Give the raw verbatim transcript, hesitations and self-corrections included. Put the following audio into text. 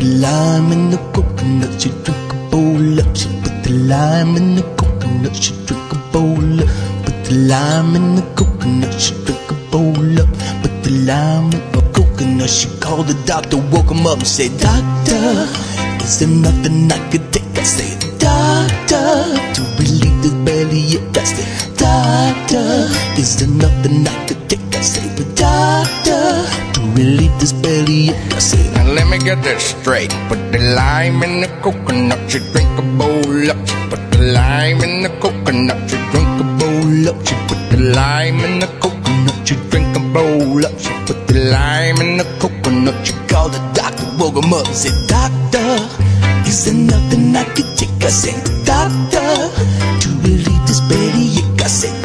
the lime in the coconut, she drink a bowl up. She put the lime in the coconut, she drink a bowl up. Put the lime in the coconut, she drink a bowl up. Put the lime in the coconut, she called the doctor, woke him up and said, Doctor, is there nothing I could take? I said, Doctor, to relieve this bellyache. I said, Doctor, is there nothing I could take? I said, Doctor, to relieve this bellyache. I said, now let me get this straight. Put the lime in the coconut, she drink a bowl up. She put the lime in the coconut, she drink a bowl up. She put the lime in the coconut, she drink a bowl up. She put the lime in the coconut, she called the doctor, woke him up and said, Doctor, is there nothing I could take? I said, Doctor, to relieve this bellyache. I said,